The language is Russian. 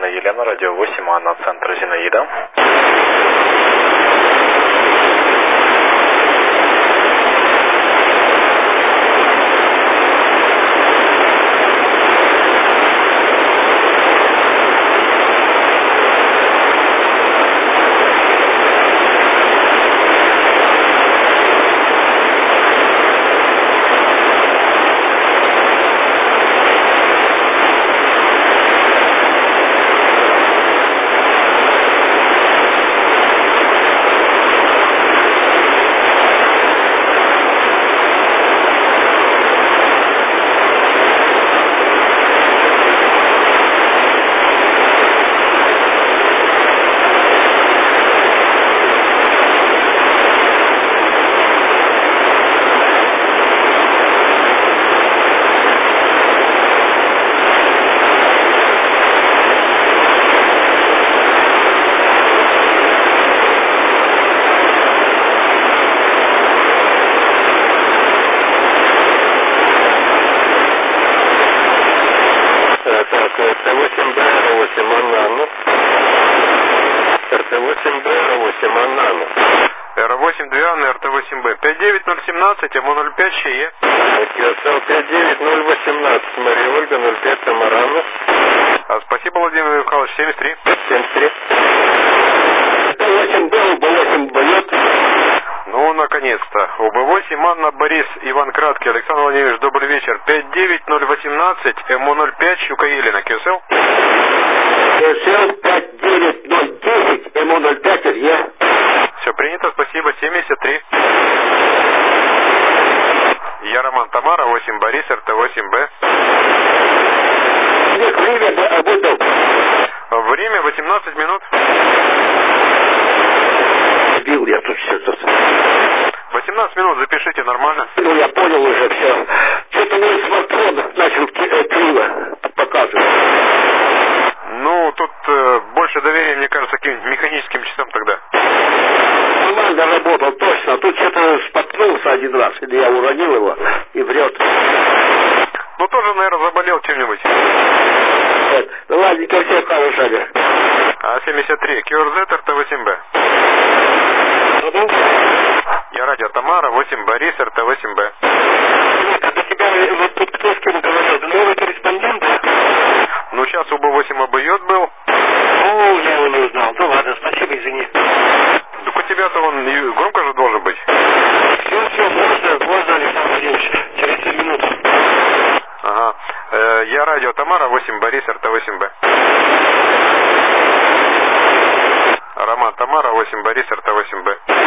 Елена, радио 8, Анна, центр Зинаида. Р8Б, РТ8Б, 59017, МО05, ЧЕ. КСЛ 59018, Мария Ольга, 05, Тамарана. Спасибо, Владимир Михайлович, 73. 73. РТ8Б, УБ8 боет. Ну, наконец-то. УБ8, Анна, Борис, Иван Краткий, Александр Владимирович, добрый вечер. 59018, МО05, Щука Елена, КСЛ. КСЛ 59010, МО05, РЕ. Все принято, спасибо, 73. Я Роман, Тамара, 8, Борис, РТ8Б. Время обойдал. Время 18 минут. Бил я тут все-то. 18 минут, запишите нормально. Ну, я понял уже все. Что-то мой смартфон начал криво показывать. Ну, тут больше доверия, мне кажется, к механическим часам тогда. Нормально работал, точно. Тут что-то споткнулся один раз, или я уронил его и врет. Ну, тоже, наверное, заболел чем-нибудь. Ну, ладненько, всех хорошего. А73, КРЗ, РТ8Б. Я радио Тамара, 8, Борис, РТ8Б. Это тебя вот тут кто с кем говорил? Новый корреспондент? Ну, сейчас УБ8 обоет был. О, я его не узнал. Ну ладно, спасибо, извини. Так у тебя-то он громко же должен быть. Все, можно, Александр Владимирович, через 3 минуты. Ага. Я радио Тамара, 8, Борис, РТ8Б. Роман, Тамара, 8, Борис, РТ8Б.